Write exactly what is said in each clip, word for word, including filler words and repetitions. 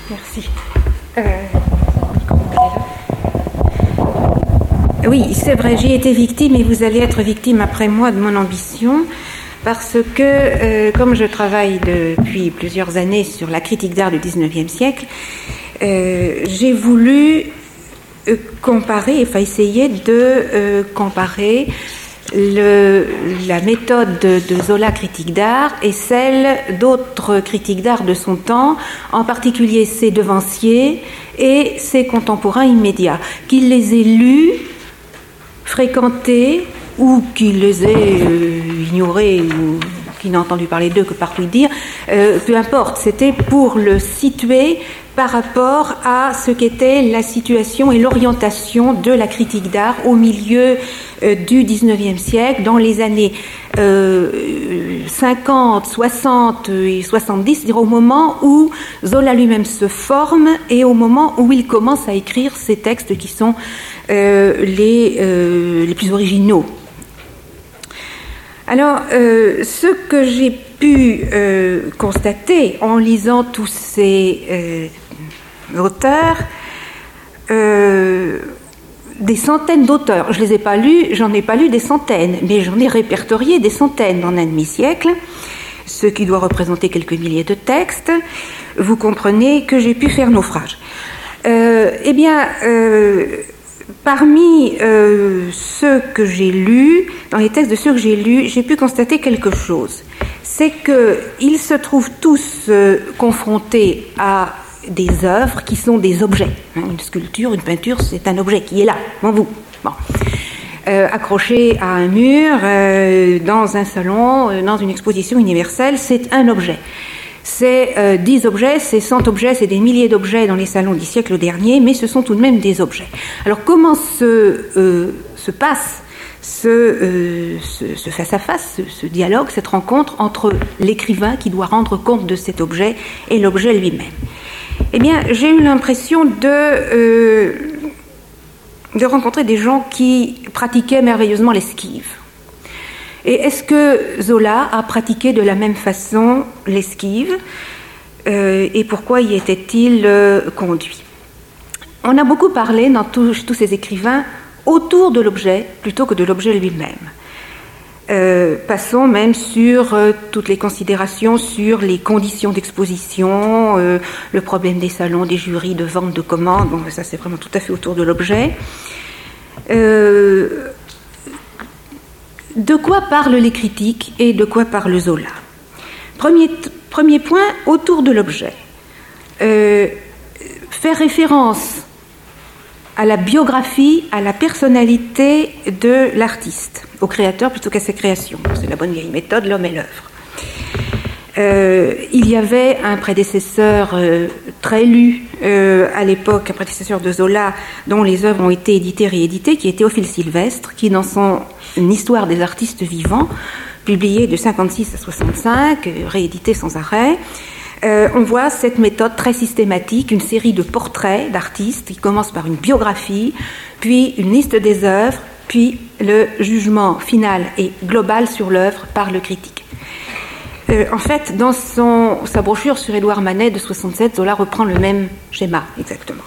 Merci. Euh... Oui, c'est vrai, j'ai été victime et vous allez être victime après moi de mon ambition, parce que, euh, comme je travaille depuis plusieurs années sur la critique d'art du dix-neuvième siècle, euh, j'ai voulu euh, comparer, enfin essayer de euh, comparer le, la méthode de, de Zola critique d'art et celle d'autres critiques d'art de son temps, en particulier ses devanciers et ses contemporains immédiats, qu'il les ait lus, fréquentés, ou qu'il les ait euh, ignorés, ou qu'il n'a entendu parler d'eux que par oui dire, euh, peu importe, c'était pour le situer par rapport à ce qu'était la situation et l'orientation de la critique d'art au milieu euh, du dix-neuvième siècle, dans les années euh, cinquante, soixante et soixante-dix, c'est-à-dire au moment où Zola lui-même se forme et au moment où il commence à écrire ces textes qui sont euh, les, euh, les plus originaux. Alors, euh, ce que j'ai pu euh, constater en lisant tous ces euh, auteurs, euh, des centaines d'auteurs, je ne les ai pas lus, j'en ai pas lu des centaines, mais j'en ai répertorié des centaines en un demi-siècle, ce qui doit représenter quelques milliers de textes, vous comprenez que j'ai pu faire naufrage. Euh, eh bien... Euh, Parmi euh, ceux que j'ai lus, dans les textes de ceux que j'ai lus, j'ai pu constater quelque chose. C'est qu'ils se trouvent tous euh, confrontés à des œuvres qui sont des objets. Hein, une sculpture, une peinture, c'est un objet qui est là, devant vous. Bon. Euh, accroché à un mur, euh, dans un salon, euh, dans une exposition universelle, c'est un objet. C'est euh, dix objets, c'est cent objets, c'est des milliers d'objets dans les salons du siècle dernier, mais ce sont tout de même des objets. Alors comment se, euh, se passe ce, euh, ce, ce face-à-face, ce, ce dialogue, cette rencontre entre l'écrivain qui doit rendre compte de cet objet et l'objet lui-même? Eh bien, j'ai eu l'impression de, euh, de rencontrer des gens qui pratiquaient merveilleusement l'esquive. Et est-ce que Zola a pratiqué de la même façon l'esquive euh, et pourquoi y était-il euh, conduit? On a beaucoup parlé dans tous, tous ces écrivains autour de l'objet plutôt que de l'objet lui-même. Euh, passons même sur euh, toutes les considérations sur les conditions d'exposition, euh, le problème des salons, des jurys, de vente, de commandes. Bon, ça c'est vraiment tout à fait autour de l'objet. Euh, De quoi parlent les critiques et de quoi parle Zola? Premier, premier point, autour de l'objet. Euh, faire référence à la biographie, à la personnalité de l'artiste, au créateur plutôt qu'à ses créations. C'est la bonne vieille méthode, l'homme et l'œuvre. Euh, il y avait un prédécesseur euh, très lu euh, à l'époque, un prédécesseur de Zola, dont les œuvres ont été éditées et rééditées, qui est Théophile Sylvestre, qui dans son Une histoire des artistes vivants, publié de cinquante-six à soixante-cinq, euh, réédité sans arrêt, euh, on voit cette méthode très systématique, une série de portraits d'artistes qui commence par une biographie, puis une liste des œuvres, puis le jugement final et global sur l'œuvre par le critique. Euh, en fait, dans son, sa brochure sur Édouard Manet de soixante-sept, Zola reprend le même schéma, exactement.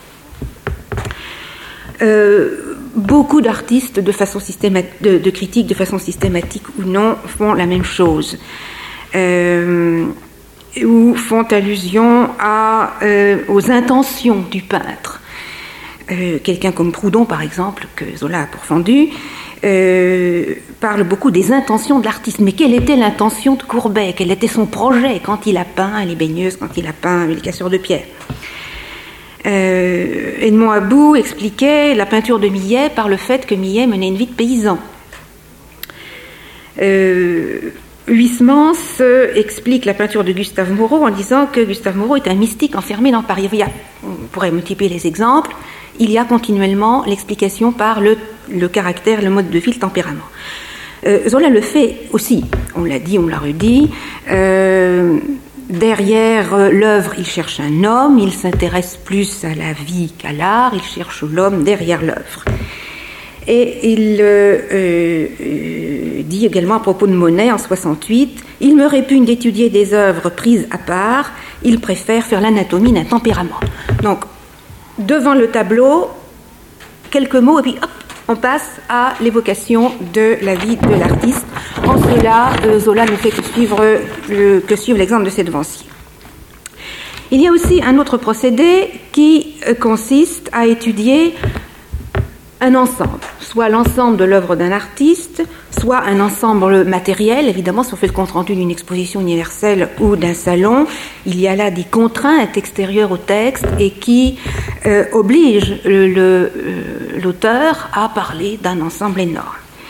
Euh, beaucoup d'artistes, de façon systématique, de, de critiques de façon systématique ou non, font la même chose. Euh, ou font allusion à, euh, aux intentions du peintre. Euh, quelqu'un comme Proudhon, par exemple, que Zola a pourfendu, Euh, parle beaucoup des intentions de l'artiste. Mais quelle était l'intention de Courbet? Quel était son projet quand il a peint les baigneuses, quand il a peint les casseurs de pierre? euh, Edmond About expliquait la peinture de Millet par le fait que Millet menait une vie de paysan. Euh, Huysmans explique la peinture de Gustave Moreau en disant que Gustave Moreau est un mystique enfermé dans Paris. On pourrait multiplier les exemples. Il y a continuellement l'explication par le, le caractère, le mode de vie, le tempérament. Euh, Zola le fait aussi, on l'a dit, on l'a redit. Euh, derrière euh, l'œuvre, il cherche un homme, il s'intéresse plus à la vie qu'à l'art, il cherche l'homme derrière l'œuvre. Et il euh, euh, dit également à propos de Monet en soixante-huit, « Il me répugne d'étudier des œuvres prises à part, il préfère faire l'anatomie d'un tempérament. » Donc, devant le tableau, quelques mots, et puis hop, on passe à l'évocation de la vie de l'artiste. En cela, euh, Zola ne fait que suivre, euh, que suivre l'exemple de ses devanciers. Il y a aussi un autre procédé qui euh, consiste à étudier un ensemble, soit l'ensemble de l'œuvre d'un artiste, soit un ensemble matériel. Évidemment, si on fait le compte-rendu d'une exposition universelle ou d'un salon, il y a là des contraintes extérieures au texte et qui euh, obligent le, le, euh, l'auteur à parler d'un ensemble énorme.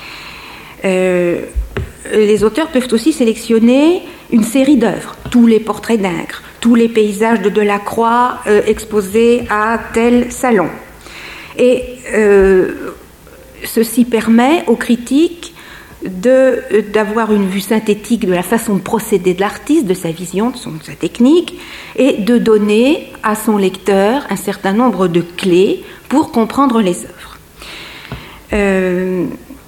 Euh, les auteurs peuvent aussi sélectionner une série d'œuvres, tous les portraits d'Ingres, tous les paysages de Delacroix euh, exposés à tel salon. Et euh, ceci permet aux critiques de, d'avoir une vue synthétique de la façon de procéder de l'artiste, de sa vision, de, son, de sa technique, et de donner à son lecteur un certain nombre de clés pour comprendre les œuvres. Euh,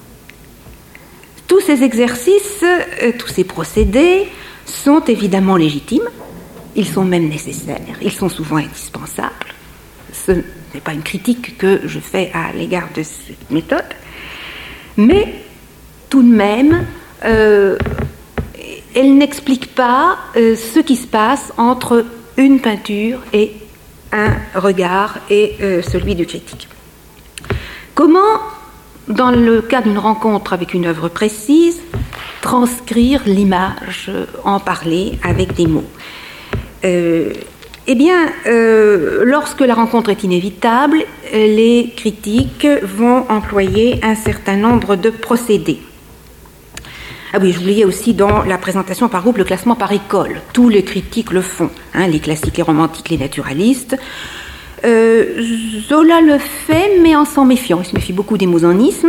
tous ces exercices, euh, tous ces procédés sont évidemment légitimes, ils sont même nécessaires, ils sont souvent indispensables. Ce n'est pas une critique que je fais à l'égard de cette méthode, mais tout de même, euh, elle n'explique pas euh, ce qui se passe entre une peinture et un regard et euh, celui du critique. Comment, dans le cas d'une rencontre avec une œuvre précise, transcrire l'image, en parler avec des mots ? euh, Eh bien, euh, lorsque la rencontre est inévitable, les critiques vont employer un certain nombre de procédés. Ah oui, j'oubliais aussi dans la présentation par groupe le classement par école. Tous les critiques le font, hein, les classiques, les romantiques, les naturalistes. Euh, Zola le fait, mais en s'en méfiant. Il se méfie beaucoup des mosanismes.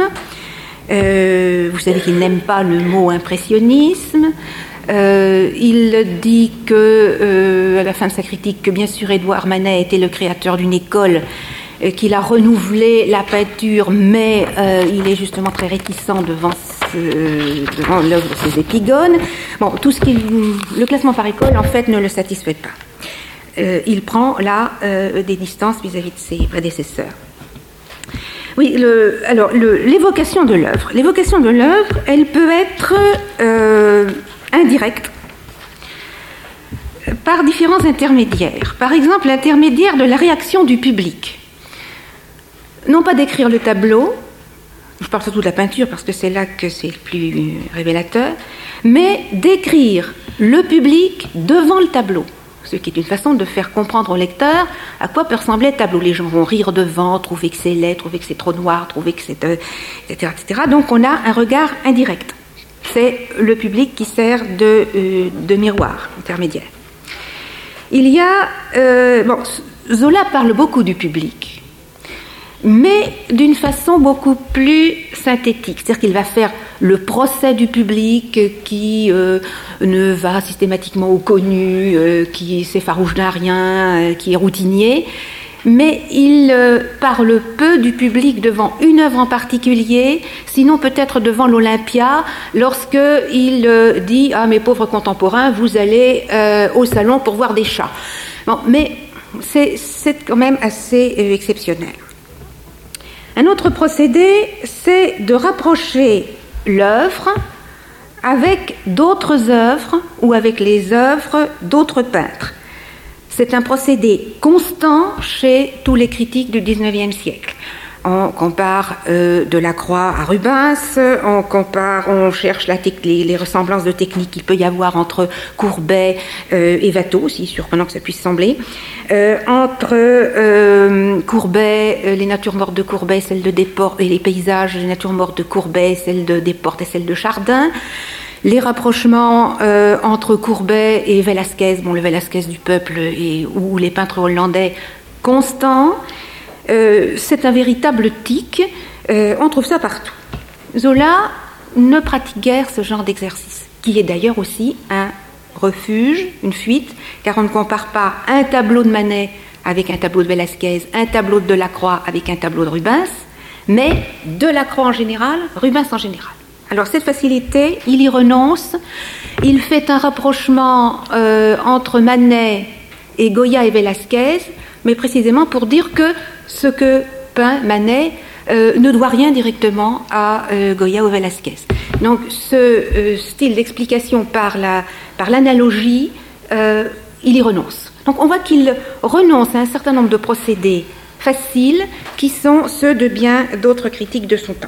Euh, vous savez qu'il n'aime pas le mot impressionnisme. Euh, il dit que, euh, à la fin de sa critique, que bien sûr Édouard Manet était le créateur d'une école, euh, qu'il a renouvelé la peinture, mais euh, il est justement très réticent devant, ce, devant l'œuvre de ses épigones. Bon, tout ce qui, le classement par école, en fait, ne le satisfait pas. Euh, il prend là euh, des distances vis-à-vis de ses prédécesseurs. Oui, le, alors le, l'évocation de l'œuvre. L'évocation de l'œuvre, elle peut être euh, indirecte par différents intermédiaires. Par exemple, l'intermédiaire de la réaction du public. Non pas d'écrire le tableau, je parle surtout de la peinture parce que c'est là que c'est le plus révélateur, mais d'écrire le public devant le tableau. Ce qui est une façon de faire comprendre au lecteur à quoi peut ressembler le tableau. Les gens vont rire devant, trouver que c'est laid, trouver que c'est trop noir, trouver que c'est... Euh, et cetera, et cetera. Donc on a un regard indirect. C'est le public qui sert de, euh, de miroir intermédiaire. Il y a... Euh, bon, Zola parle beaucoup du public, mais d'une façon beaucoup plus synthétique. C'est-à-dire qu'il va faire le procès du public qui euh, ne va systématiquement au connu, euh, qui s'effarouche d'un rien, euh, qui est routinier, mais il euh, parle peu du public devant une œuvre en particulier, sinon peut-être devant l'Olympia, lorsqu'il euh, dit « Ah, mes pauvres contemporains, vous allez euh, au salon pour voir des chats ». Bon, mais c'est, c'est quand même assez euh, exceptionnel. Un autre procédé, c'est de rapprocher l'œuvre avec d'autres œuvres ou avec les œuvres d'autres peintres. C'est un procédé constant chez tous les critiques du dix-neuvième siècle. On compare euh, Delacroix à Rubens, on compare, on cherche la tec- les, les ressemblances de techniques qu'il peut y avoir entre Courbet euh, et Watteau, aussi surprenant que ça puisse sembler. Euh, entre euh, Courbet, euh, les natures mortes de Courbet, celles de Desportes, et les paysages, les natures mortes de Courbet, celles de Desportes et celles de Chardin. Les rapprochements euh, entre Courbet et Velázquez, bon, le Velázquez du peuple et, ou les peintres hollandais constants. Euh, c'est un véritable tic, euh, on trouve ça partout. Zola ne pratique guère ce genre d'exercice, qui est d'ailleurs aussi un refuge, une fuite, car on ne compare pas un tableau de Manet avec un tableau de Velázquez, un tableau de Delacroix avec un tableau de Rubens, mais Delacroix en général, Rubens en général. Alors cette facilité, il y renonce, il fait un rapprochement euh, entre Manet et Goya et Velázquez, mais précisément pour dire que ce que peint Manet euh, ne doit rien directement à euh, Goya ou Velázquez. Donc ce euh, style d'explication par la, par l'analogie, euh, il y renonce. Donc on voit qu'il renonce à un certain nombre de procédés faciles qui sont ceux de bien d'autres critiques de son temps.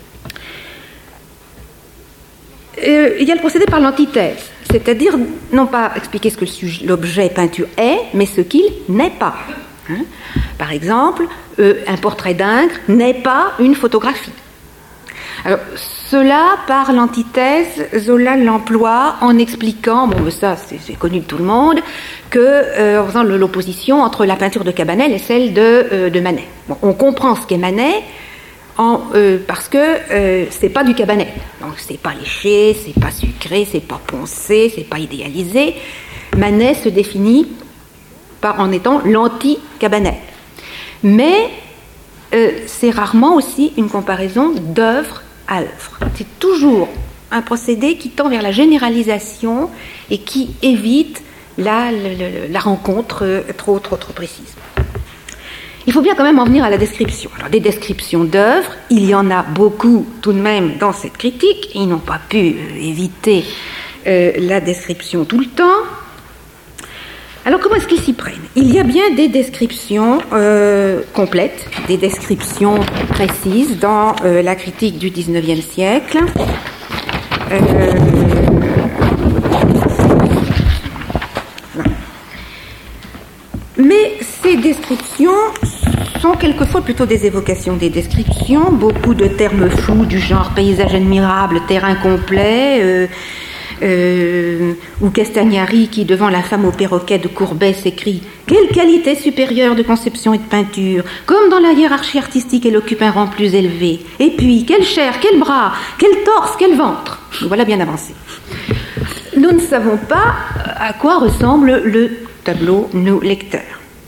Euh, il y a le procédé par l'antithèse, c'est-à-dire non pas expliquer ce que l'objet peinture est, mais ce qu'il n'est pas. Hein? Par exemple, euh, un portrait d'Ingres n'est pas une photographie. Alors, cela, par l'antithèse, Zola l'emploie en expliquant, bon, ça c'est, c'est connu de tout le monde, que, euh, en faisant l'opposition entre la peinture de Cabanel et celle de, euh, de Manet. Bon, on comprend ce qu'est Manet en, euh, parce que euh, c'est pas du Cabanel. Donc c'est pas léché, c'est pas sucré, c'est pas poncé, c'est pas idéalisé. Manet se définit par, en étant l'anti-Cabanel. Mais euh, c'est rarement aussi une comparaison d'œuvre à œuvre. C'est toujours un procédé qui tend vers la généralisation et qui évite la, la, la rencontre trop, trop, trop précise. Il faut bien quand même en venir à la description. Alors, des descriptions d'œuvres, il y en a beaucoup tout de même dans cette critique. Ils n'ont pas pu euh, éviter euh, la description tout le temps. Alors, comment est-ce qu'ils s'y prennent? Il y a bien des descriptions euh, complètes, des descriptions précises dans euh, la critique du dix-neuvième siècle. Euh, Mais ces descriptions sont quelquefois plutôt des évocations des descriptions, beaucoup de termes flous du genre paysage admirable, terrain complet, euh, euh, ou Castagnari qui, devant la femme au perroquet de Courbet, s'écrie « Quelle qualité supérieure de conception et de peinture! Comme dans la hiérarchie artistique, elle occupe un rang plus élevé. Et puis, quelle chair, quel bras, quel torse, quel ventre !» Voilà bien avancé. Nous ne savons pas à quoi ressemble le tableau, nous, lecteurs.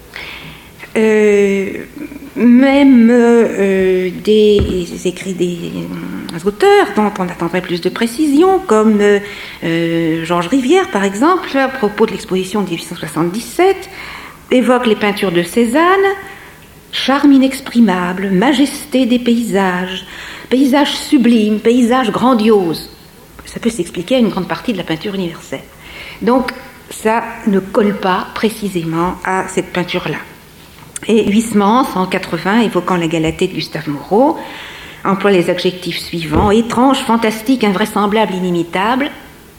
Euh, même euh, des écrits des auteurs dont on attendrait plus de précision, comme euh, Georges Rivière, par exemple, à propos de l'exposition de dix-huit cent soixante-dix-sept, évoque les peintures de Cézanne, charme inexprimable, majesté des paysages, paysages sublimes, paysages grandioses. Ça peut s'expliquer à une grande partie de la peinture universelle. Donc, ça ne colle pas précisément à cette peinture-là. Et Huysmans, en quatre-vingts, évoquant la Galatée de Gustave Moreau, emploie les adjectifs suivants: étrange, fantastique, invraisemblable, inimitable.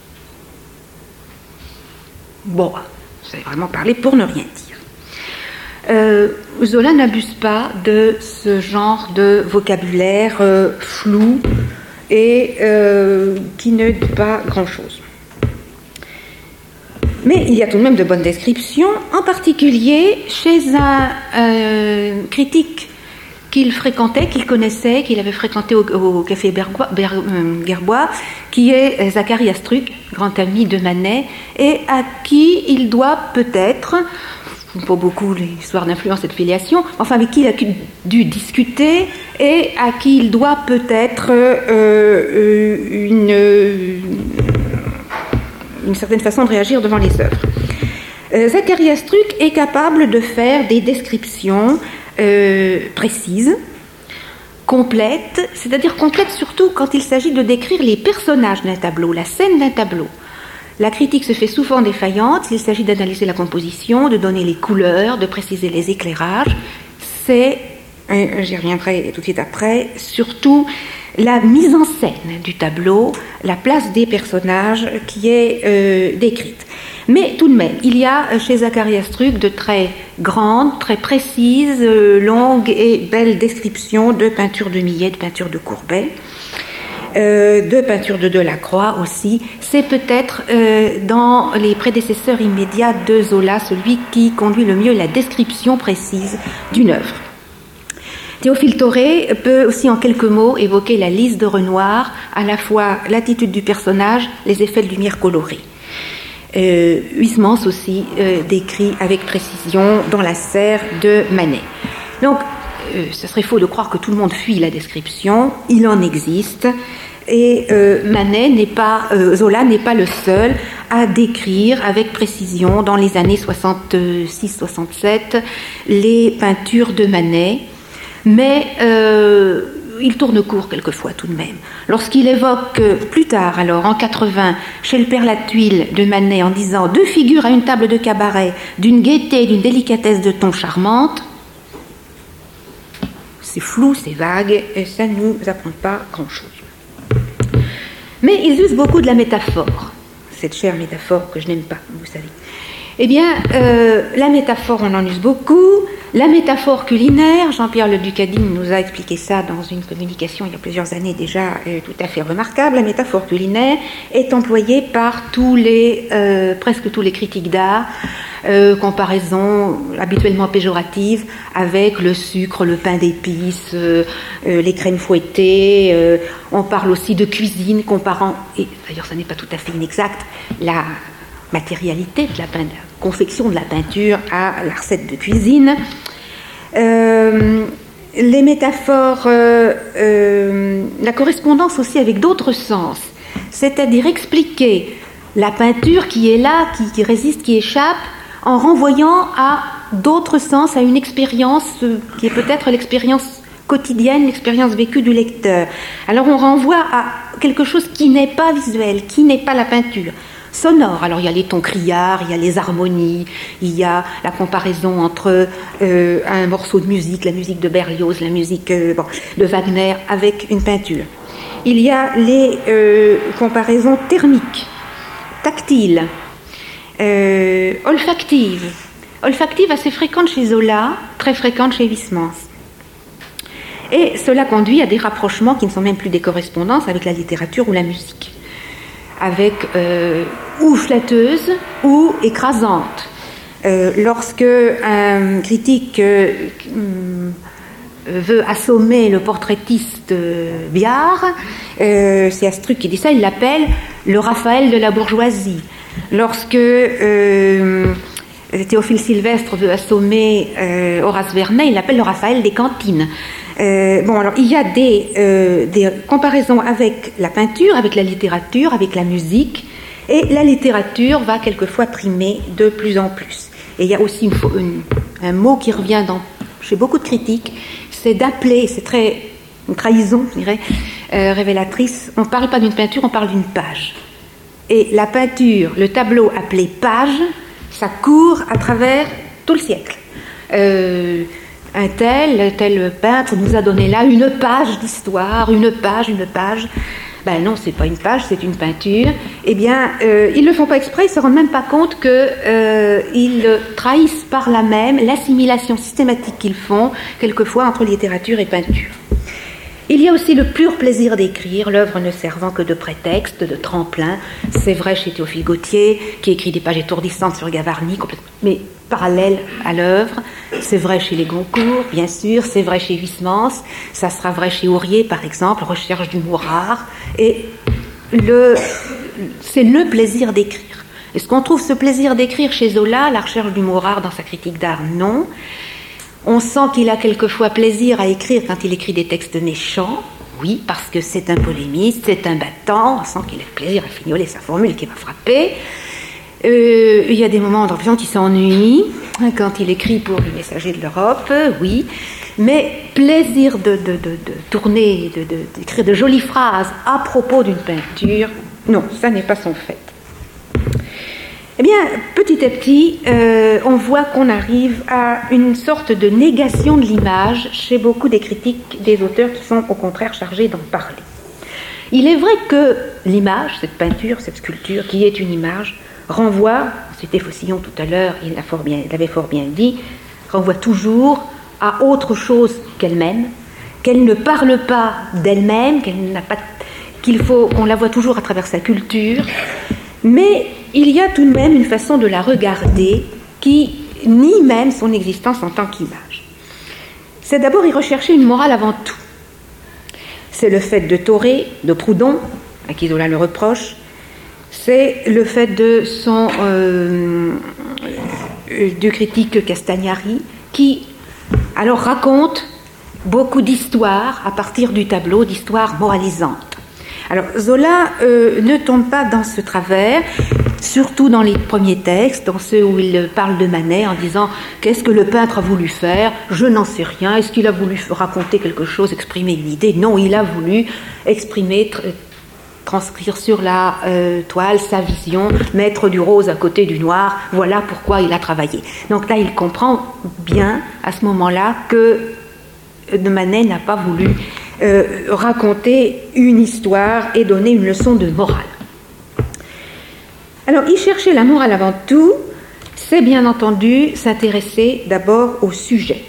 Bon, c'est vraiment parler pour ne rien dire. Euh, Zola n'abuse pas de ce genre de vocabulaire euh, flou et euh, qui ne dit pas grand-chose. Mais il y a tout de même de bonnes descriptions, en particulier chez un euh, critique qu'il fréquentait, qu'il connaissait, qu'il avait fréquenté au, au café Bergois, Ber, euh, Gerbois, qui est Zacharie Astruc, grand ami de Manet, et à qui il doit peut-être, pas beaucoup l'histoire d'influence et de filiation, enfin avec qui il a dû discuter et à qui il doit peut-être euh, une... une certaine façon de réagir devant les œuvres. Euh, Zacharie Astruc est capable de faire des descriptions euh, précises, complètes, c'est-à-dire complètes surtout quand il s'agit de décrire les personnages d'un tableau, la scène d'un tableau. La critique se fait souvent défaillante s'il s'agit d'analyser la composition, de donner les couleurs, de préciser les éclairages. C'est, euh, j'y reviendrai tout de suite après, surtout la mise en scène du tableau, la place des personnages qui est euh, décrite. Mais tout de même, il y a chez Zacharie Astruc de très grandes, très précises, euh, longues et belles descriptions de peintures de Millet, de peintures de Courbet, euh, de peintures de Delacroix aussi. C'est peut-être euh, dans les prédécesseurs immédiats de Zola celui qui conduit le mieux la description précise d'une œuvre. Théophile Thoré peut aussi en quelques mots évoquer la lisse de Renoir, à la fois l'attitude du personnage, les effets de lumière colorée. Euh, Huysmans aussi euh, décrit avec précision dans la serre de Manet. Donc, euh, ce serait faux de croire que tout le monde fuit la description, il en existe, et euh, Manet n'est pas, euh, Zola n'est pas le seul à décrire avec précision, dans les années soixante-six soixante-sept, les peintures de Manet, mais euh, il tourne court quelquefois tout de même. Lorsqu'il évoque plus tard, alors en quatre-vingts, chez le Père Latuile de Manet, en disant « deux figures à une table de cabaret, d'une gaieté et d'une délicatesse de ton charmante », c'est flou, c'est vague, et ça ne nous apprend pas grand-chose. Mais ils usent beaucoup de la métaphore, cette chère métaphore que je n'aime pas, vous savez. Eh bien, euh, la métaphore, on en use beaucoup. La métaphore culinaire, Jean-Pierre Le Ducadine nous a expliqué ça dans une communication il y a plusieurs années déjà, euh, tout à fait remarquable. La métaphore culinaire est employée par tous les, euh, presque tous les critiques d'art, euh, comparaison habituellement péjorative avec le sucre, le pain d'épices, euh, euh, les crèmes fouettées. Euh, on parle aussi de cuisine, comparant, et d'ailleurs ça n'est pas tout à fait inexact, la matérialité de la, pein- de la confection de la peinture à la recette de cuisine. Euh, les métaphores, euh, euh, la correspondance aussi avec d'autres sens, c'est-à-dire expliquer la peinture qui est là, qui, qui résiste, qui échappe, en renvoyant à d'autres sens, à une expérience euh, qui est peut-être l'expérience quotidienne, l'expérience vécue du lecteur. Alors on renvoie à quelque chose qui n'est pas visuel, qui n'est pas la peinture. Sonore, alors il y a les tons criards, il y a les harmonies, il y a la comparaison entre euh, un morceau de musique, la musique de Berlioz, la musique euh, bon, de Wagner, avec une peinture. Il y a les euh, comparaisons thermiques, tactiles, euh, olfactives, olfactives assez fréquentes chez Zola, très fréquentes chez Huysmans. Et cela conduit à des rapprochements qui ne sont même plus des correspondances avec la littérature ou la musique, avec euh, ou flatteuse ou écrasante. Euh, lorsque un critique euh, veut assommer le portraitiste euh, Biard, euh, c'est Astruc qui dit ça, il l'appelle le Raphaël de la bourgeoisie. Lorsque euh, Théophile Sylvestre veut assommer euh, Horace Vernet, il l'appelle le Raphaël des cantines. Euh, bon, alors il y a des, euh, des comparaisons avec la peinture, avec la littérature, avec la musique, et la littérature va quelquefois primer de plus en plus. Et il y a aussi une, une, un mot qui revient dans, chez beaucoup de critiques, c'est d'appeler, c'est très une trahison, je dirais, euh, révélatrice. On ne parle pas d'une peinture, on parle d'une page. Et la peinture, le tableau appelé page, ça court à travers tout le siècle. Euh, Un tel, tel peintre nous a donné là une page d'histoire, une page, une page. Ben non, c'est pas une page, c'est une peinture. Eh bien, euh, ils ne le font pas exprès, ils ne se rendent même pas compte qu'ils euh, trahissent par là même l'assimilation systématique qu'ils font, quelquefois, entre littérature et peinture. Il y a aussi le pur plaisir d'écrire, l'œuvre ne servant que de prétexte, de tremplin. C'est vrai chez Théophile Gautier, qui écrit des pages étourdissantes sur Gavarni, mais parallèles à l'œuvre. C'est vrai chez les Goncourt, bien sûr, c'est vrai chez Huysmans, ça sera vrai chez Aurier, par exemple, Recherche du mot rare. Et le, c'est le plaisir d'écrire. Est-ce qu'on trouve ce plaisir d'écrire chez Zola, La recherche du mot rare dans sa critique d'art? Non. On sent qu'il a quelquefois plaisir à écrire quand il écrit des textes méchants, oui, parce que c'est un polémiste, c'est un battant, on sent qu'il a plaisir à fignoler sa formule qui va frapper. Euh, il y a des moments dans l'impression qu'il s'ennuie, quand il écrit pour les Messagers de l'Europe, oui, mais plaisir de, de, de, de tourner, de, de, d'écrire de jolies phrases à propos d'une peinture, non, ça n'est pas son fait. Eh bien, petit à petit, euh, on voit qu'on arrive à une sorte de négation de l'image chez beaucoup des critiques, des auteurs qui sont au contraire chargés d'en parler. Il est vrai que l'image, cette peinture, cette sculpture, qui est une image, renvoie, c'était Faucillon tout à l'heure, il l'a fort bien, il l'avait fort bien dit, renvoie toujours à autre chose qu'elle-même, qu'elle ne parle pas d'elle-même, qu'elle n'a pas, qu'il faut qu'on la voit toujours à travers sa culture, mais il y a tout de même une façon de la regarder qui nie même son existence en tant qu'image. C'est d'abord y rechercher une morale avant tout. C'est le fait de Thoré, de Proudhon, à qui Zola le reproche, c'est le fait de son euh, du critique Castagnari, qui alors raconte beaucoup d'histoires à partir du tableau, d'histoires moralisantes. Alors Zola euh, ne tombe pas dans ce travers. surtout dans les premiers textes, dans ceux où il parle de Manet en disant « Qu'est-ce que le peintre a voulu faire? Je n'en sais rien. Est-ce qu'il a voulu raconter quelque chose, exprimer une idée? Non, il a voulu exprimer, tr- transcrire sur la euh, toile sa vision, mettre du rose à côté du noir. Voilà pourquoi il a travaillé. » Donc là, il comprend bien, à ce moment-là, que de Manet n'a pas voulu euh, raconter une histoire et donner une leçon de morale. Alors, y chercher la morale avant tout, c'est bien entendu s'intéresser d'abord au sujet.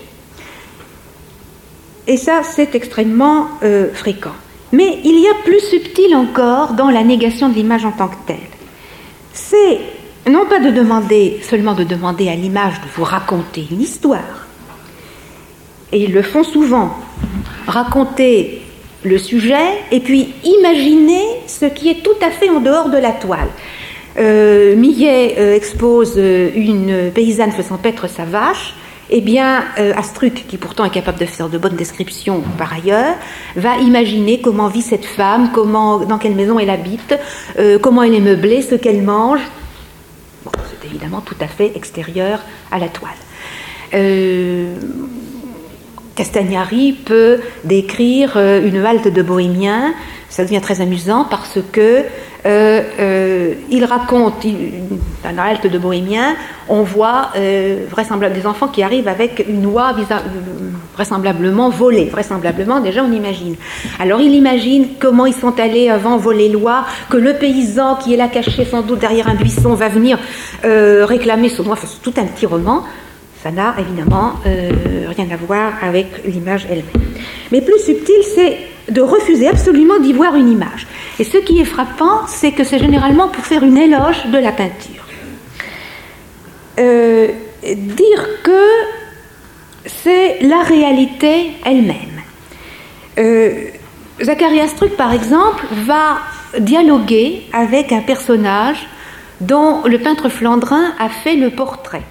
Et ça, c'est extrêmement euh, fréquent. Mais il y a plus subtil encore dans la négation de l'image en tant que telle. C'est non pas de demander, seulement de demander à l'image de vous raconter une histoire, et ils le font souvent, raconter le sujet et puis imaginer ce qui est tout à fait en dehors de la toile. Euh, Millet euh, expose euh, une paysanne faisant paître sa vache. Eh bien, euh, Astruc, qui pourtant est capable de faire de bonnes descriptions par ailleurs, va imaginer comment vit cette femme, comment, dans quelle maison elle habite, euh, comment elle est meublée, ce qu'elle mange. Bon, c'est évidemment tout à fait extérieur à la toile. Euh, Castagnari peut décrire euh, une halte de bohémiens. Ça devient très amusant parce que euh, euh, il raconte, il, dans la halte de bohémiens, on voit euh, vraisemblablement des enfants qui arrivent avec une oie visa, vraisemblablement volée. Vraisemblablement, déjà on imagine. Alors il imagine comment ils sont allés avant voler l'oie, que le paysan qui est là caché sans doute derrière un buisson va venir euh, réclamer son oie. Enfin, c'est tout un petit roman. Ça n'a évidemment euh, rien à voir avec l'image elle-même. Mais plus subtil, c'est de refuser absolument d'y voir une image. Et ce qui est frappant, c'est que c'est généralement pour faire une éloge de la peinture. Euh, dire que c'est la réalité elle-même. Euh, Zacharie Astruc, par exemple, va dialoguer avec un personnage dont le peintre flandrin a fait le portrait.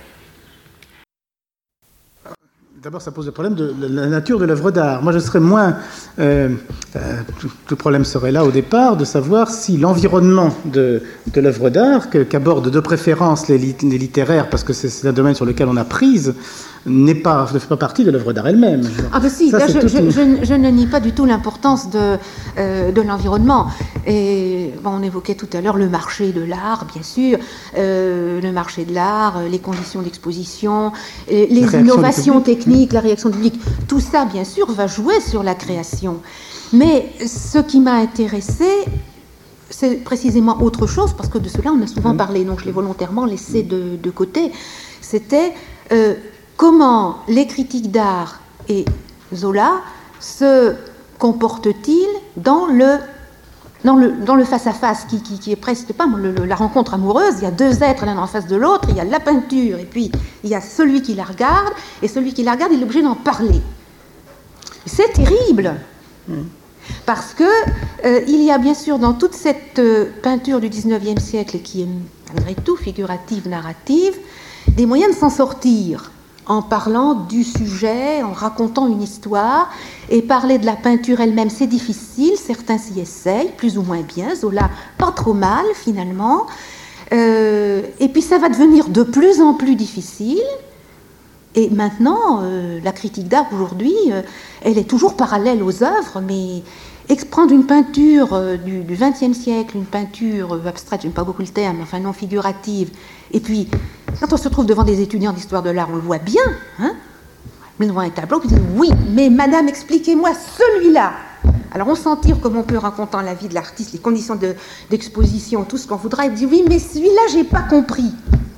D'abord, ça pose le problème de la nature de l'œuvre d'art. Moi, je serais moins... Euh, euh, tout, tout le problème serait là, au départ, de savoir si l'environnement de, de l'œuvre d'art, que, qu'abordent de préférence les, lit, les littéraires, parce que c'est, c'est un domaine sur lequel on a prise, n'est pas, ne fait pas partie de l'œuvre d'art elle-même. Ah ben si, ça, là, je, je, une... je, je ne nie pas du tout l'importance de, euh, de l'environnement. Et bon, on évoquait tout à l'heure le marché de l'art, bien sûr, euh, le marché de l'art, les conditions d'exposition, les innovations techniques, la réaction du public, tout ça, bien sûr, va jouer sur la création. Mais ce qui m'a intéressé, c'est précisément autre chose, parce que de cela, on a souvent parlé, donc je l'ai volontairement laissé de, de côté. C'était euh, comment les critiques d'art et Zola se comportent-ils dans le, dans le, dans le face-à-face, qui, qui, qui est presque pas le, le, la rencontre amoureuse. Il y a deux êtres l'un en face de l'autre, il y a la peinture, et puis il y a celui qui la regarde, et celui qui la regarde, il est obligé d'en parler. C'est terrible. Mmh. Parce que euh, il y a bien sûr dans toute cette euh, peinture du dix-neuvième siècle, qui est malgré tout figurative, narrative, des moyens de s'en sortir en parlant du sujet, en racontant une histoire. Et parler de la peinture elle-même, c'est difficile, certains s'y essayent, plus ou moins bien, Zola pas trop mal finalement. Euh, et puis ça va devenir de plus en plus difficile. Et maintenant, euh, la critique d'art aujourd'hui, euh, elle est toujours parallèle aux œuvres, mais prendre une peinture euh, du vingtième siècle, une peinture euh, abstraite, j'aime pas beaucoup le terme, enfin non figurative, et puis quand on se trouve devant des étudiants d'histoire de l'art, on le voit bien, hein, devant un tableau, puis on dit oui, mais madame, expliquez-moi celui-là. Alors on s'en tire comme on peut, racontant la vie de l'artiste, les conditions de, d'exposition, tout ce qu'on voudra, et dit oui, mais celui-là, j'ai pas compris.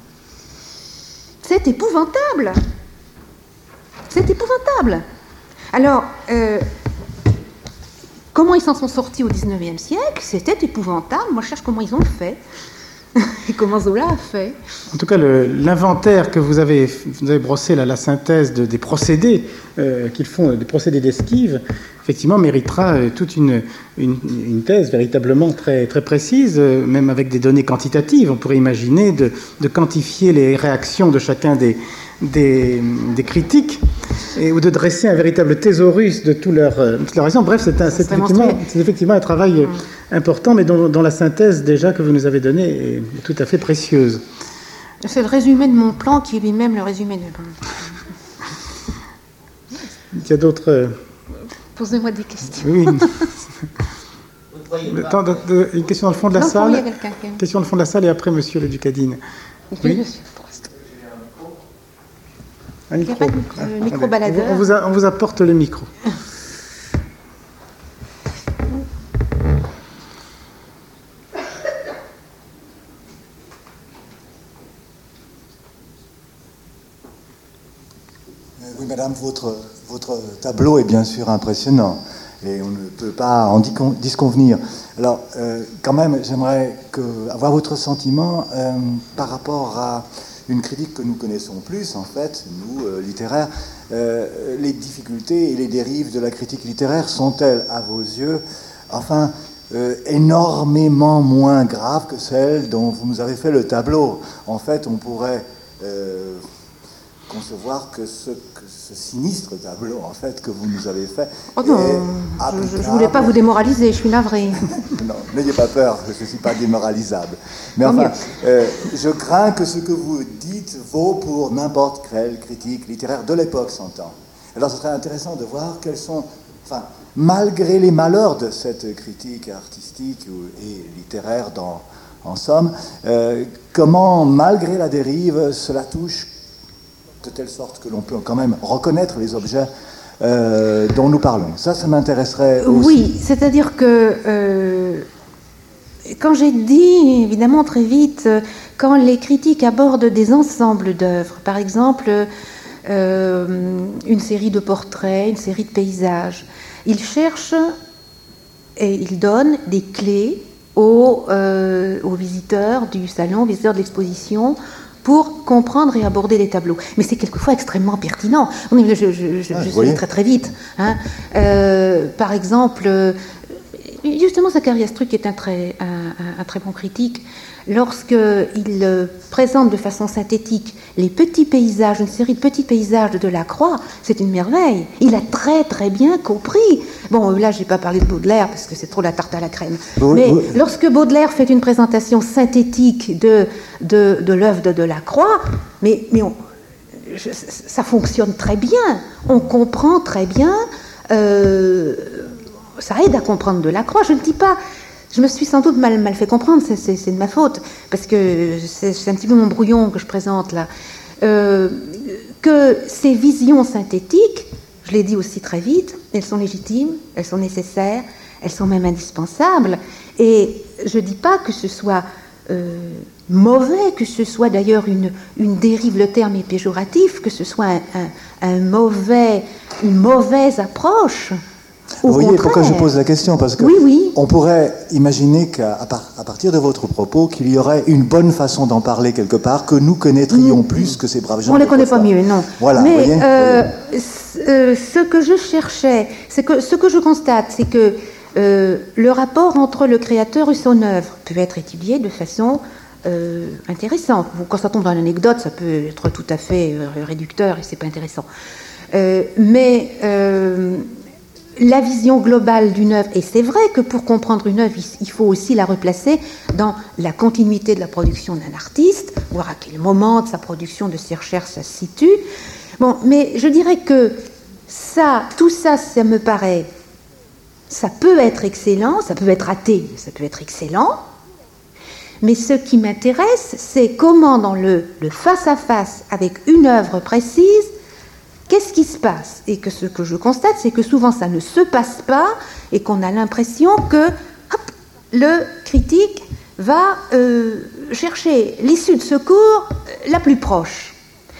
C'est épouvantable. C'est épouvantable. Alors, euh, comment ils s'en sont sortis au dix-neuvième siècle? C'était épouvantable. Moi, je cherche comment ils ont fait. Et comment Zola a fait. En tout cas, le, l'inventaire que vous avez, vous avez brossé, là, la synthèse de, des procédés euh, qu'ils font, des procédés d'esquive, effectivement, méritera euh, toute une, une, une thèse véritablement très, très précise, euh, même avec des données quantitatives. On pourrait imaginer de, de quantifier les réactions de chacun des, des, des critiques. et, ou de dresser un véritable thésaurus de tout leur, euh, toute leur action. Bref, c'est, un, c'est, effectivement, c'est effectivement un travail mmh. important, mais dont, dont la synthèse déjà que vous nous avez donnée est tout à fait précieuse. C'est le résumé de mon plan qui est lui-même le résumé de... Il y a d'autres... Euh... Posez-moi des questions. Oui. Le temps de, de, une question dans le fond de la non, salle. Qui... Une question dans le fond de la salle et après Monsieur le Ducadine. Oui. Un micro. Il n'y a pas de micro, ah, micro baladeur. On vous, a, on vous apporte le micro. Oui, madame, votre, votre tableau est bien sûr impressionnant et on ne peut pas en disconvenir. Alors, euh, quand même, j'aimerais que, avoir votre sentiment euh, par rapport à une critique que nous connaissons plus, en fait, nous, euh, littéraires. Euh, les difficultés et les dérives de la critique littéraire sont-elles, à vos yeux, enfin, euh, énormément moins graves que celles dont vous nous avez fait le tableau? En fait, on pourrait... Euh, concevoir que ce, que ce sinistre tableau, en fait, que vous nous avez fait... Oh non, je ne voulais pas vous démoraliser, je suis navrée. Non, n'ayez pas peur, je ne suis pas démoralisable. Mais enfin, euh, je crains que ce que vous dites vaut pour n'importe quelle critique littéraire de l'époque, s'entend. Alors, ce serait intéressant de voir quels sont... Enfin, malgré les malheurs de cette critique artistique et littéraire, dans, en somme, euh, comment, malgré la dérive, cela touche de telle sorte que l'on peut quand même reconnaître les objets euh, dont nous parlons. Ça, ça m'intéresserait aussi. Oui, c'est-à-dire que euh, quand j'ai dit, évidemment, très vite, quand les critiques abordent des ensembles d'œuvres, par exemple, euh, une série de portraits, une série de paysages, ils cherchent et ils donnent des clés aux, euh, aux visiteurs du salon, aux visiteurs de l'exposition, pour comprendre et aborder les tableaux. Mais c'est quelquefois extrêmement pertinent. Je, je, je, je, ah, je suis très très vite. Hein. Euh, par exemple, justement, Zacharia Struck est un très, un, un, un très bon critique. Lorsqu'il présente de façon synthétique les petits paysages, une série de petits paysages de Delacroix, c'est une merveille. Il a très très bien compris. Bon, là, je n'ai pas parlé de Baudelaire parce que c'est trop la tarte à la crème. Oui, mais oui. Lorsque Baudelaire fait une présentation synthétique de, de, de l'œuvre de Delacroix, mais, mais on, je, ça fonctionne très bien. On comprend très bien. Euh, ça aide à comprendre Delacroix. Je ne dis pas... Je me suis sans doute mal, mal fait comprendre, c'est, c'est, c'est de ma faute, parce que c'est, c'est un petit peu mon brouillon que je présente là. Euh, que ces visions synthétiques, je l'ai dit aussi très vite, elles sont légitimes, elles sont nécessaires, elles sont même indispensables. Et je ne dis pas que ce soit euh, mauvais, que ce soit d'ailleurs une, une dérive, le terme est péjoratif, que ce soit un, un, un mauvais, une mauvaise approche. Au Vous voyez contraire. Pourquoi je pose la question? Parce que oui, oui. on pourrait imaginer qu'à par, à partir de votre propos, qu'il y aurait une bonne façon d'en parler quelque part, que nous connaîtrions mmh. plus que ces braves gens. On ne les connaît pas mieux, non. Voilà, mais voyez, euh, euh, ce que je cherchais, c'est que ce que je constate, c'est que euh, le rapport entre le créateur et son œuvre peut être étudié de façon euh, intéressante. Quand ça tombe dans l'anecdote, ça peut être tout à fait euh, réducteur et c'est pas intéressant. Euh, mais euh, la vision globale d'une œuvre, et c'est vrai que pour comprendre une œuvre, il faut aussi la replacer dans la continuité de la production d'un artiste, voir à quel moment de sa production, de ses recherches, ça se situe. Bon, mais je dirais que ça, tout ça, ça me paraît, ça peut être excellent, ça peut être raté, ça peut être excellent, mais ce qui m'intéresse, c'est comment dans le, le face-à-face avec une œuvre précise, qu'est-ce qui se passe? Et que ce que je constate, c'est que souvent ça ne se passe pas et qu'on a l'impression que hop, le critique va euh, chercher l'issue de secours la plus proche.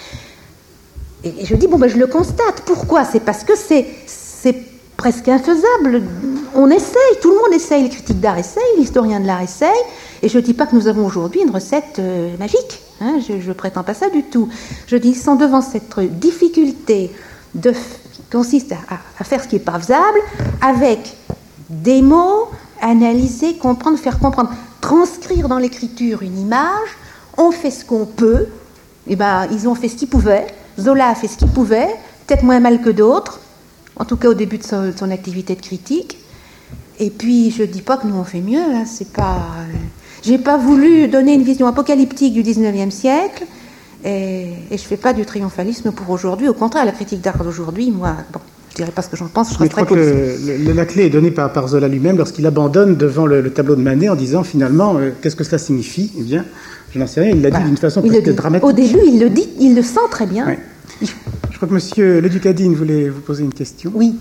Et je dis, bon, ben, je le constate. Pourquoi? C'est parce que c'est, c'est presque infaisable. On essaye, tout le monde essaye, les critiques d'art essayent, l'historien de l'art essaye, et je ne dis pas que nous avons aujourd'hui une recette euh, magique. Hein, je ne prétends pas ça du tout. Je dis, ils sont devant cette difficulté de, qui consiste à, à faire ce qui n'est pas faisable, avec des mots, analyser, comprendre, faire comprendre, transcrire dans l'écriture une image. On fait ce qu'on peut. Et ben, ils ont fait ce qu'ils pouvaient. Zola a fait ce qu'il pouvait. peut-être moins mal que d'autres, en tout cas au début de son, de son activité de critique. Et puis, je ne dis pas que nous on fait mieux, hein, c'est pas... Euh, j'ai pas voulu donner une vision apocalyptique du dix-neuvième siècle, et, et je ne fais pas du triomphalisme pour aujourd'hui. Au contraire, la critique d'art d'aujourd'hui, moi, bon, je ne dirais pas ce que j'en pense, je serais très positive. Le, le, la clé est donnée par, par Zola lui-même lorsqu'il abandonne devant le, le tableau de Manet en disant finalement, euh, qu'est-ce que cela signifie? Eh bien, je n'en sais rien, il l'a dit bah, d'une façon presque dramatique. Au début, il le dit, il le sent très bien. Ouais. Je crois que M. Leducadine voulait vous poser une question. Oui.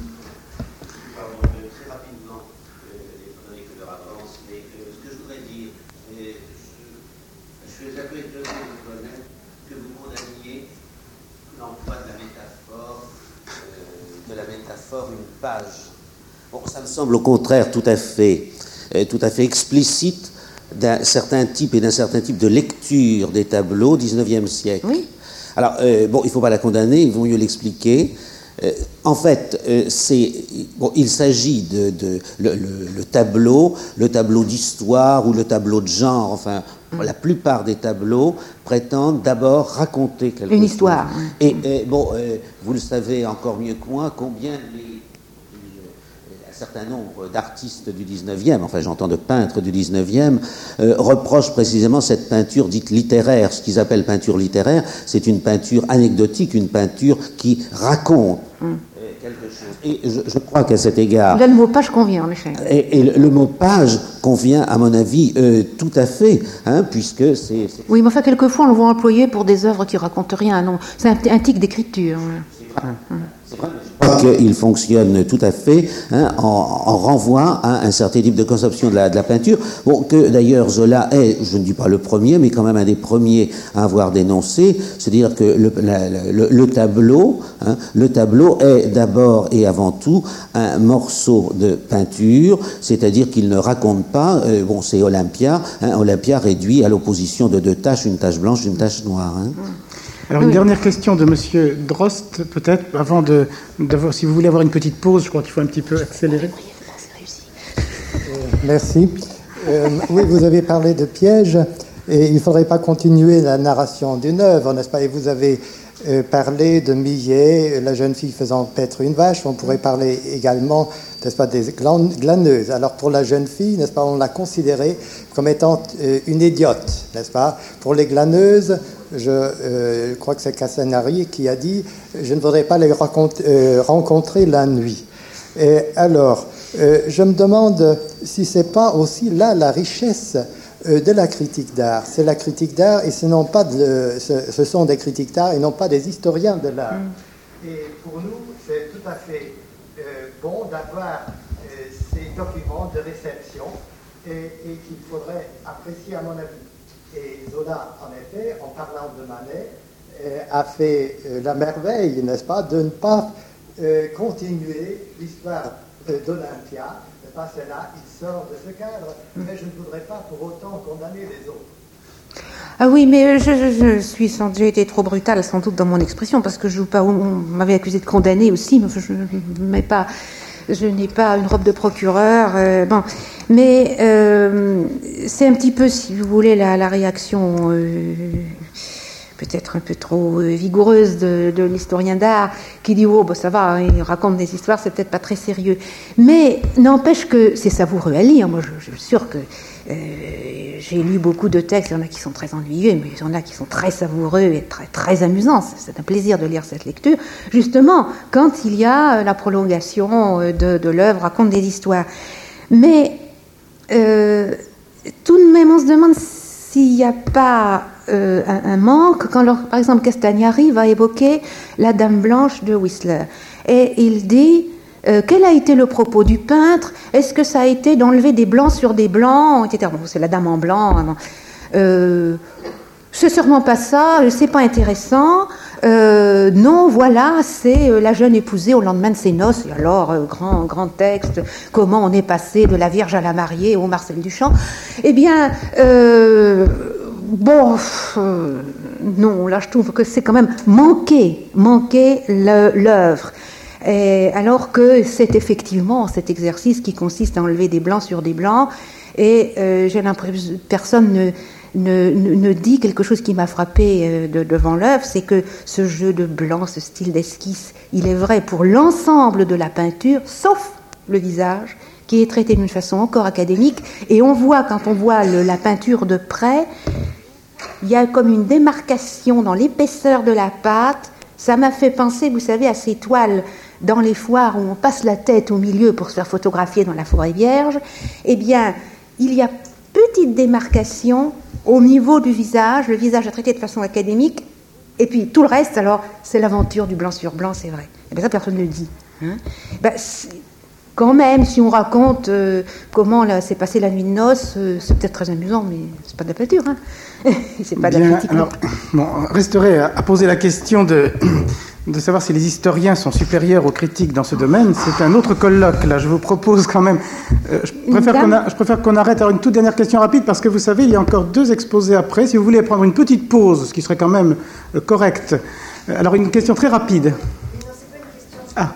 Une page. Bon, ça me semble au contraire tout à fait, euh, tout à fait explicite d'un certain type et d'un certain type de lecture des tableaux du dix-neuvième siècle. Oui. Alors, euh, bon, il ne faut pas la condamner, il vaut mieux l'expliquer. Euh, en fait, euh, c'est, bon, il s'agit de, de le, le, le tableau, le tableau d'histoire ou le tableau de genre, enfin, mm. la plupart des tableaux prétendent d'abord raconter quelque chose. Une histoire. Et, et bon, euh, vous le savez encore mieux que moi, combien les un certain nombre d'artistes du dix-neuvième, enfin j'entends de peintres du dix-neuvième, euh, reprochent précisément cette peinture dite littéraire. Ce qu'ils appellent peinture littéraire, c'est une peinture anecdotique, une peinture qui raconte mm. euh, quelque chose. Et je, je crois qu'à cet égard... Là, le mot page convient, en effet. Et, et le, le mot page convient, à mon avis, euh, tout à fait, hein, puisque c'est, c'est... Oui, mais enfin, quelquefois, on le voit employé pour des œuvres qui racontent rien. Non, c'est un, un tic d'écriture. C'est vrai. Mm. C'est vrai. Je crois qu'il fonctionne tout à fait, hein, en, en renvoie à un certain type de conception de la, de la peinture, bon, que d'ailleurs Zola est, je ne dis pas le premier, mais quand même un des premiers à avoir dénoncé, c'est-à-dire que le, la, le, le tableau, hein, le tableau est d'abord et avant tout un morceau de peinture, c'est-à-dire qu'il ne raconte pas, euh, bon, c'est Olympia, hein, Olympia réduit à l'opposition de deux taches, une tache blanche, une tache noire. Hein. Alors, une oui. dernière question de M. Drost, peut-être, avant de, d'avoir, si vous voulez avoir une petite pause, je crois qu'il faut un petit peu accélérer. Euh, merci. Euh, oui, vous avez parlé de pièges, et il ne faudrait pas continuer la narration d'une œuvre, n'est-ce pas? Et vous avez euh, parlé de Millet, la jeune fille faisant paître une vache. On pourrait parler également, n'est-ce pas, des glaneuses. Alors, pour la jeune fille, n'est-ce pas, on l'a considérée comme étant euh, une idiote, n'est-ce pas? Pour les glaneuses, Je euh, crois que c'est Cassanari qui a dit « Je ne voudrais pas les rencontrer, euh, rencontrer la nuit ». Et alors, euh, je me demande si ce n'est pas aussi là la richesse euh, de la critique d'art. C'est la critique d'art et ce, non pas de, ce, ce sont des critiques d'art et non pas des historiens de l'art. Mm. Et pour nous, c'est tout à fait euh, bon d'avoir euh, ces documents de réception et, et qu'il faudrait apprécier à mon avis. Et Zola, en effet, en parlant de Manet, euh, a fait euh, la merveille, n'est-ce pas, de ne pas euh, continuer l'histoire euh, d'Olympia. Parce que là, il sort de ce cadre, mais je ne voudrais pas pour autant condamner les autres. Ah oui, mais je, je, je suis sans, j'ai été trop brutale sans doute dans mon expression, parce que je, pas, on m'avait accusé de condamner aussi, mais je n'ai pas... Je n'ai pas une robe de procureur, euh, bon, mais euh, c'est un petit peu, si vous voulez, la, la réaction euh, peut-être un peu trop euh, vigoureuse de, de l'historien d'art qui dit « Oh, bah, ça va, hein, il raconte des histoires, c'est peut-être pas très sérieux. » Mais n'empêche que c'est savoureux à lire. Moi, je, je suis sûre que euh, j'ai lu beaucoup de textes, il y en a qui sont très ennuyeux, mais il y en a qui sont très savoureux et très, très amusants. C'est un plaisir de lire cette lecture, justement, quand il y a la prolongation de, de l'œuvre, raconte des histoires. Mais euh, tout de même, on se demande s'il n'y a pas euh, un, un manque, quand, alors, par exemple, Castagnari va évoquer la Dame Blanche de Whistler, et il dit... Euh, quel a été le propos du peintre? Est-ce que ça a été d'enlever des blancs sur des blancs, et cetera. Bon, c'est la dame en blanc. Hein, euh, c'est sûrement pas ça, c'est pas intéressant. Euh, non, voilà, c'est euh, la jeune épousée au lendemain de ses noces. Et alors, euh, grand, grand texte, comment on est passé de la Vierge à la mariée au Marcel Duchamp. Eh bien, euh, bon, euh, non, là je trouve que c'est quand même manquer, manquer le, l'œuvre. Et alors que c'est effectivement cet exercice qui consiste à enlever des blancs sur des blancs, et euh, j'ai l'impression que personne ne, ne, ne, ne dit quelque chose qui m'a frappé euh, de, devant l'œuvre, c'est que ce jeu de blanc, ce style d'esquisse, il est vrai pour l'ensemble de la peinture, sauf le visage, qui est traité d'une façon encore académique. Et on voit, quand on voit le, la peinture de près, il y a comme une démarcation dans l'épaisseur de la pâte. Ça m'a fait penser, vous savez, à ces toiles dans les foires où on passe la tête au milieu pour se faire photographier dans la forêt vierge. Eh bien, il y a petite démarcation au niveau du visage. Le visage est traité de façon académique. Et puis tout le reste, alors, c'est l'aventure du blanc sur blanc, c'est vrai. Et bien ça, personne ne le dit. Hein. Ben, quand même, si on raconte euh, comment là, s'est passée la nuit de noces, euh, c'est peut-être très amusant, mais c'est pas de la peinture. Hein. C'est pas de la critique. Alors, bon, resterait à, à poser la question de, de savoir si les historiens sont supérieurs aux critiques dans ce domaine. C'est un autre colloque, là. Je vous propose quand même... Euh, je, préfère qu'on a, je préfère qu'on arrête. Alors, une toute dernière question rapide, parce que vous savez, il y a encore deux exposés après. Si vous voulez prendre une petite pause, ce qui serait quand même euh, correct. Euh, alors, une question très rapide. Ah.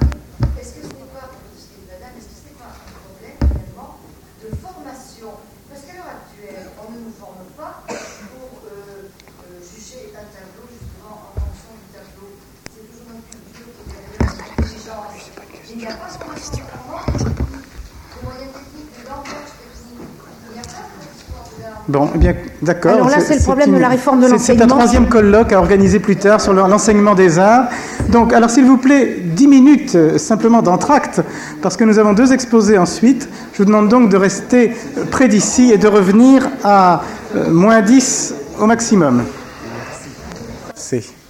Bon, eh bien, d'accord. Alors là, c'est le problème une, de la réforme de l'enseignement. C'est un troisième colloque à organiser plus tard sur l'enseignement des arts. Donc, alors, s'il vous plaît, dix minutes euh, simplement d'entracte, parce que nous avons deux exposés ensuite. Je vous demande donc de rester près d'ici et de revenir à euh, moins dix au maximum. C'est...